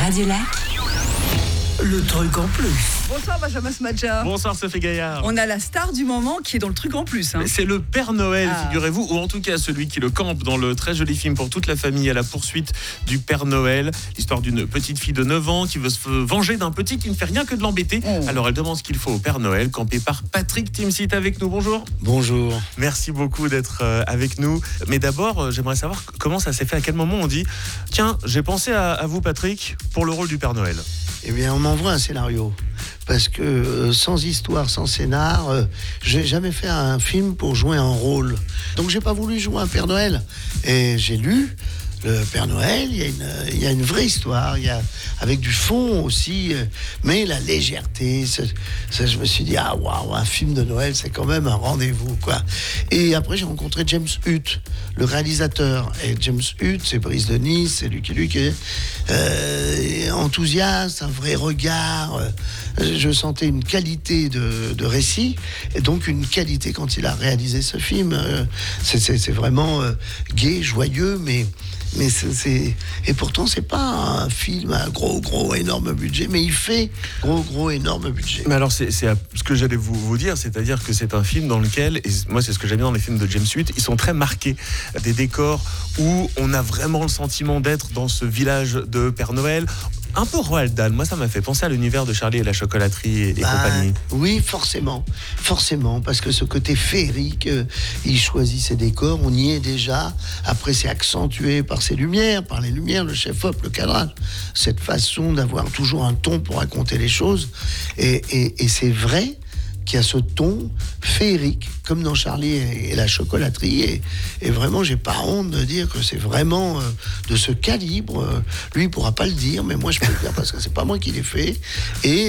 Radio Lac, le truc en plus. Bonsoir Benjamin Smadja. Bonsoir Sophie Gaillard. On a la star du moment qui est dans le truc en plus. C'est le Père Noël, figurez-vous, ou en tout cas celui qui le campe dans le très joli film pour toute la famille à la poursuite du Père Noël. L'histoire d'une petite fille de 9 ans qui veut se venger d'un petit qui ne fait rien que de l'embêter. Alors elle demande ce qu'il faut au Père Noël, campé par Patrick Timsit avec nous. Bonjour. Bonjour. Merci beaucoup d'être avec nous. Mais d'abord, j'aimerais savoir comment ça s'est fait, à quel moment on dit « Tiens, j'ai pensé à vous Patrick pour le rôle du Père Noël ». Eh bien, on m'envoie un scénario. Parce que sans histoire, sans scénar, j'ai jamais fait un film pour jouer un rôle. Donc j'ai pas voulu jouer un Père Noël. Et j'ai lu le Père Noël, il y a une vraie histoire, avec du fond aussi, mais la légèreté, ça, je me suis dit, waouh, un film de Noël, c'est quand même un rendez-vous, quoi. Et après, j'ai rencontré James Hutt, le réalisateur. Et James Hutt, c'est Brice de Nice, c'est Lucky Luke, enthousiaste, un vrai regard. Je sentais une qualité de récit, et donc une qualité quand il a réalisé ce film. C'est vraiment gai, joyeux, mais et pourtant c'est pas un film à gros énorme budget, mais il fait gros énorme budget. Mais alors c'est ce que j'allais vous dire, c'est-à-dire que c'est un film dans lequel, et moi c'est ce que j'aime bien dans les films de James Hutt, ils sont très marqués, des décors où on a vraiment le sentiment d'être dans ce village de Père Noël. Un peu Roald Dahl, moi ça m'a fait penser à l'univers de Charlie et la chocolaterie et compagnie. Oui, forcément, parce que ce côté féerique, il choisit ses décors, on y est déjà. Après, c'est accentué par ses lumières, par les lumières, le chef-op, le cadrage, cette façon d'avoir toujours un ton pour raconter les choses. Et c'est vrai qu'il y a ce ton féerique, comme dans Charlie et la chocolaterie. Et vraiment, j'ai pas honte de dire que c'est vraiment de ce calibre. Lui, il pourra pas le dire, mais moi, je peux le dire parce que c'est pas moi qui l'ai fait. Et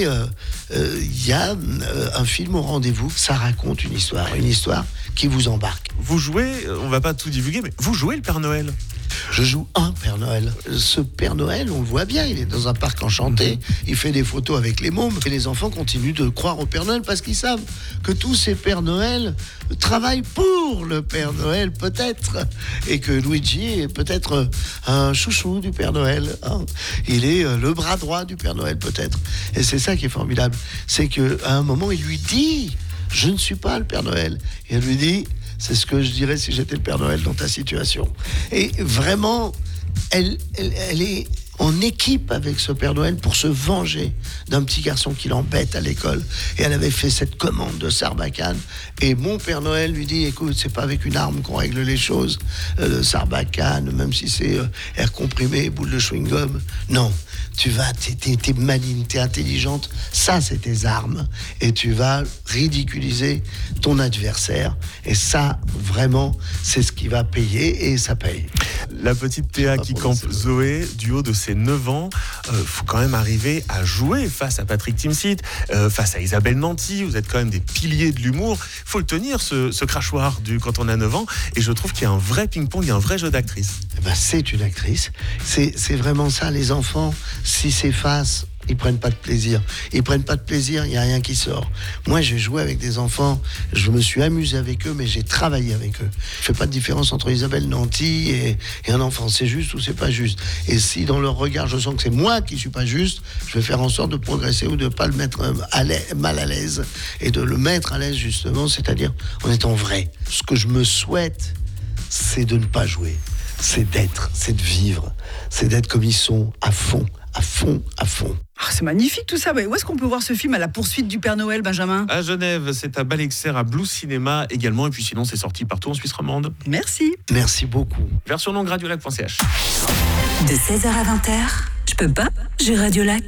il y a un film au rendez-vous. Ça raconte une histoire qui vous embarque. Vous jouez, on va pas tout divulguer, mais vous jouez le Père Noël. Je joue un Père Noël. Ce Père Noël, on le voit bien, il est dans un parc enchanté, il fait des photos avec les mômes, et les enfants continuent de croire au Père Noël parce qu'ils savent que tous ces Pères Noël travaillent pour le Père Noël, peut-être, et que Luigi est peut-être un chouchou du Père Noël. Il est le bras droit du Père Noël, peut-être. Et c'est ça qui est formidable. C'est qu'à un moment, il lui dit « Je ne suis pas le Père Noël ». Et elle lui dit « C'est ce que je dirais si j'étais le Père Noël dans ta situation ». Et vraiment, elle est en équipe avec ce Père Noël pour se venger d'un petit garçon qui l'embête à l'école. Et elle avait fait cette commande de Sarbacane. Et mon Père Noël lui dit, écoute, c'est pas avec une arme qu'on règle les choses. Sarbacane, même si c'est air comprimé, boule de chewing-gum. Non, t'es maligne, t'es intelligente. Ça, c'est tes armes. Et tu vas ridiculiser ton adversaire. Et ça, vraiment, c'est ce qui va payer. Et ça paye. La petite Théa qui campe Zoé, du haut de ses 9 ans, faut quand même arriver à jouer face à Patrick Timsit, face à Isabelle Nanty. Vous êtes quand même des piliers de l'humour. Il faut le tenir, ce crachoir quand on a 9 ans. Et je trouve qu'il y a un vrai ping-pong, il y a un vrai jeu d'actrice. C'est une actrice. C'est vraiment ça, les enfants, s'ils s'effacent, ils prennent pas de plaisir. Il n'y a rien qui sort. Moi, j'ai joué avec des enfants, je me suis amusé avec eux, mais j'ai travaillé avec eux. Je fais pas de différence entre Isabelle Nanty et un enfant. C'est juste ou c'est pas juste. Et si dans leur regard, je sens que c'est moi qui suis pas juste, je vais faire en sorte de progresser ou de pas le mettre mal à l'aise et de le mettre à l'aise justement, c'est-à-dire en étant vrai. Ce que je me souhaite, c'est de ne pas jouer. C'est d'être, c'est de vivre, c'est d'être comme ils sont, à fond. C'est magnifique tout ça. Mais où est-ce qu'on peut voir ce film à la poursuite du Père Noël, Benjamin ? À Genève, c'est à Balexer, à Blue Cinéma également. Et puis sinon, c'est sorti partout en Suisse romande. Merci. Merci beaucoup. Version longue radiolac.ch. de 16h à 20h. Je peux pas, j'ai Radio Lac.